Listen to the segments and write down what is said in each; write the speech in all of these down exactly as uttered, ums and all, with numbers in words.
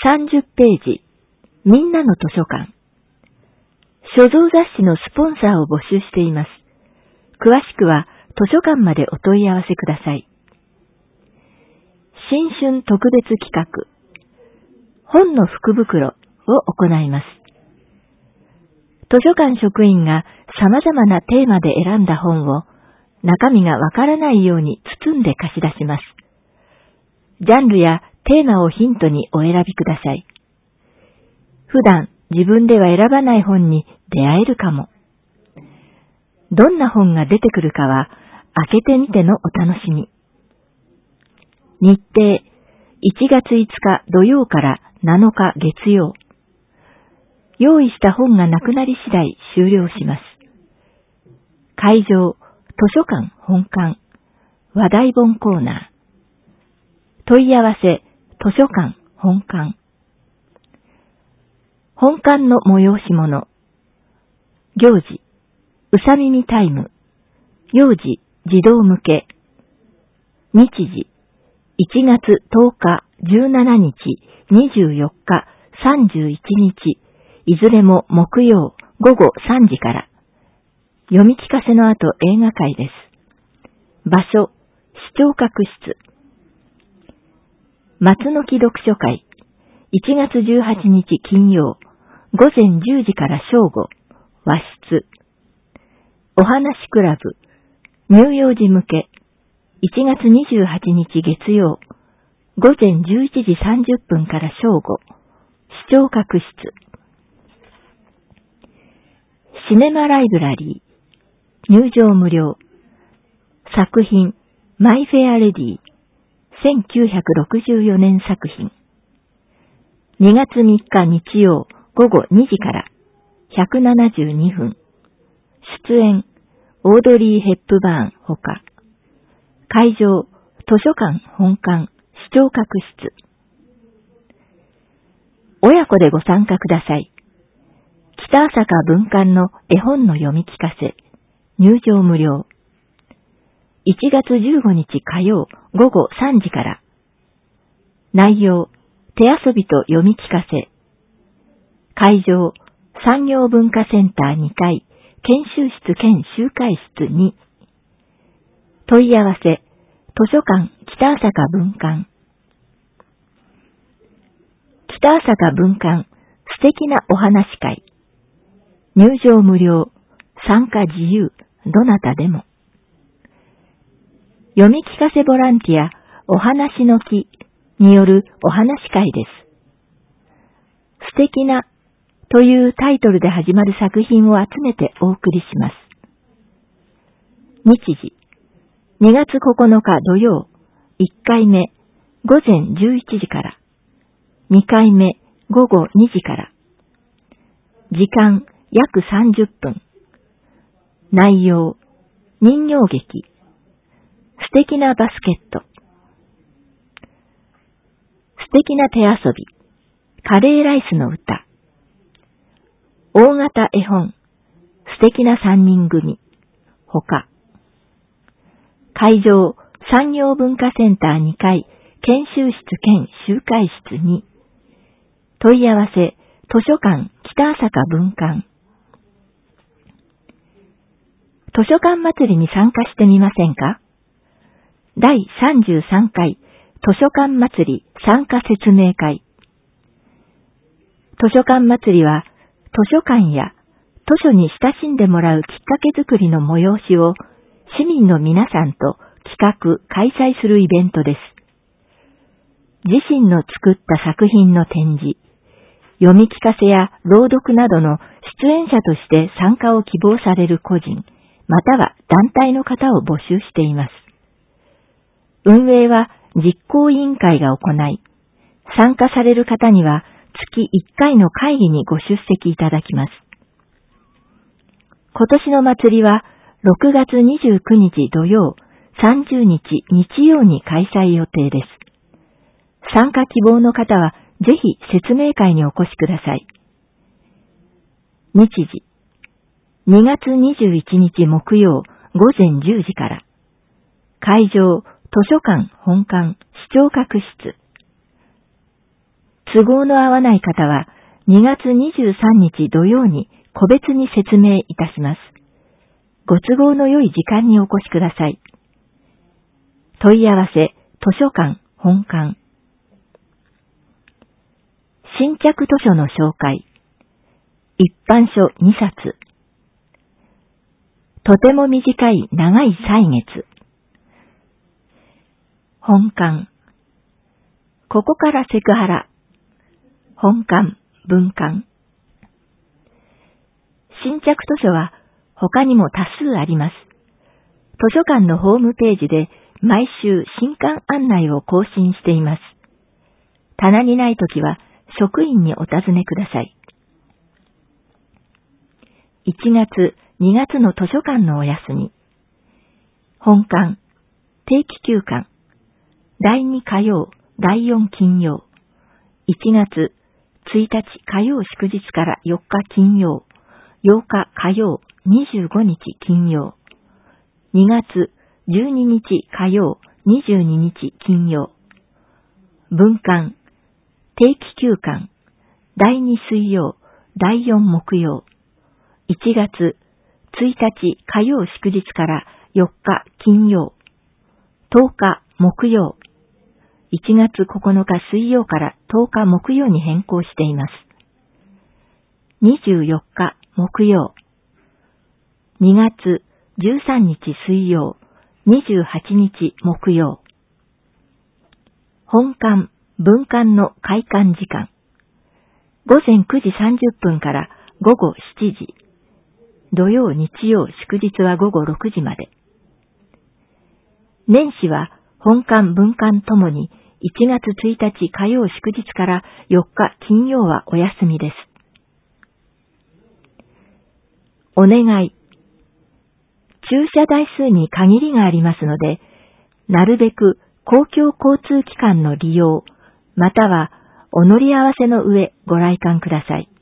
さんじゅっページ、みんなの図書館。所蔵雑誌のスポンサーを募集しています。詳しくは図書館までお問い合わせください。新春特別企画、本の福袋を行います。図書館職員が様々なテーマで選んだ本を中身がわからないように包んで貸し出します。ジャンルやテーマをヒントにお選びください。普段自分では選ばない本に出会えるかも。どんな本が出てくるかは開けてみてのお楽しみ。日程いちがついつか土曜からなのか月曜。用意した本がなくなり次第終了します。会場、図書館本館、話題本コーナー。問い合わせ、図書館本館。本館の催し物。行事、うさみみタイム。幼児、児童向け。日時、いちがつとおか、じゅうしちにち、にじゅうよっか、さんじゅういちにち、いずれも木曜ごごさんじから。読み聞かせの後映画会です。場所、視聴覚室。松の木読書会、いちがつじゅうはちにち金曜、ごぜんじゅうじから正午、和室。お話クラブ、乳幼児向け、いちがつにじゅうはちにち月曜、ごぜんじゅういちじさんじゅっぷんから正午、視聴覚室。シネマライブラリー、入場無料。作品、マイフェアレディ、せんきゅうひゃくろくじゅうよねん作品。にがつみっか日曜ごごにじからひゃくななじゅうにふん。出演、オードリー・ヘップバーンほか。会場、図書館本館、視聴覚室。親子でご参加ください。北朝霞文館の絵本の読み聞かせ、入場無料。いちがつじゅうごにち火曜ごごさんじから。内容、手遊びと読み聞かせ。会場、産業文化センターにかい、研修室兼集会室に。問い合わせ、図書館北朝霞文館。北朝霞文館、素敵なお話会。入場無料、参加自由、どなたでも。読み聞かせボランティア、お話の木によるお話会です。素敵なというタイトルで始まる作品を集めてお送りします。日時、にがつここのか土曜、いっかいめ、ごぜんじゅういちじから、にかいめ、ごごにじから。時間、約さんじゅっぷん。内容、人形劇。素敵なバスケット。素敵な手遊び。カレーライスの歌。大型絵本。素敵な三人組。ほか。会場、産業文化センターにかい、研修室兼集会室に。問い合わせ、図書館北朝霞文館。図書館祭りに参加してみませんか？だいさんじゅうさんかい図書館祭り参加説明会。図書館祭りは図書館や図書に親しんでもらうきっかけ作りの催しを市民の皆さんと企画・開催するイベントです。自身の作った作品の展示、読み聞かせや朗読などの出演者として参加を希望される個人、または団体の方を募集しています。運営は実行委員会が行い、参加される方には月いっかいの会議にご出席いただきます。今年の祭りはろくがつにじゅうくにち土曜、さんじゅうにち日曜に開催予定です。参加希望の方はぜひ説明会にお越しください。日時、にがつにじゅういちにち木曜ごぜんじゅうじから。会場、図書館本館視聴覚室。 都合の合わない方はにがつにじゅうさんにち土曜に個別に説明いたします。ご都合の良い時間にお越しください。問い合わせ、図書館本館。新着図書の紹介。一般書にさつ。とても短い長い歳月。本館。ここからセクハラ。本館、文館。新着図書は他にも多数あります。図書館のホームページで毎週新刊案内を更新しています。棚にないときは職員にお尋ねください。いちがつ、にがつの図書館のお休み。本館、定期休館。だいに火曜、だいよん金曜。いちがつついたち火曜祝日からよっか金曜。ようか火曜、にじゅうごにち金曜。にがつじゅうににち火曜、にじゅうににち金曜。文館、定期休館。だいに水曜、だいよん木曜。いちがつついたち火曜祝日からよっか金曜。とおか木曜。いちがつここのか水曜からとおか木曜に変更しています。にじゅうよっか木曜。にがつじゅうさんにち水曜、にじゅうはちにち木曜。本館、文館の開館時間。ごぜんくじさんじゅっぷんからごごしちじ。土曜、日曜、祝日はごごろくじまで。年始は本館、文館ともにいちがつついたち火曜祝日からよっか金曜はお休みです。お願い。駐車台数に限りがありますので、なるべく公共交通機関の利用、またはお乗り合わせの上ご来館ください。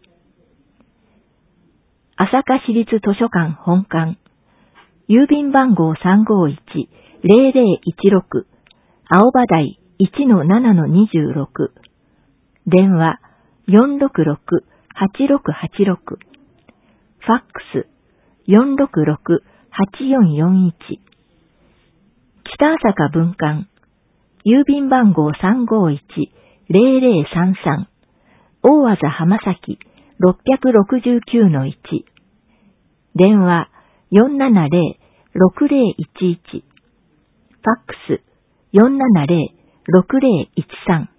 朝霞市立図書館本館、郵便番号 さんごいちゼロゼロいちろく、青葉台 いちのななのにじゅうろく、電話 よんろくろく はちろくはちろく、ファックス よんろくろく はちよんよんいち、北朝霞文館、郵便番号 さんごいちゼロゼロさんさん、大和田浜崎 ろっぴゃくろくじゅうきゅうのいち、電話 よんななゼロ ろくゼロいちいち、ファックス よんななゼロ ろくゼロいちさん、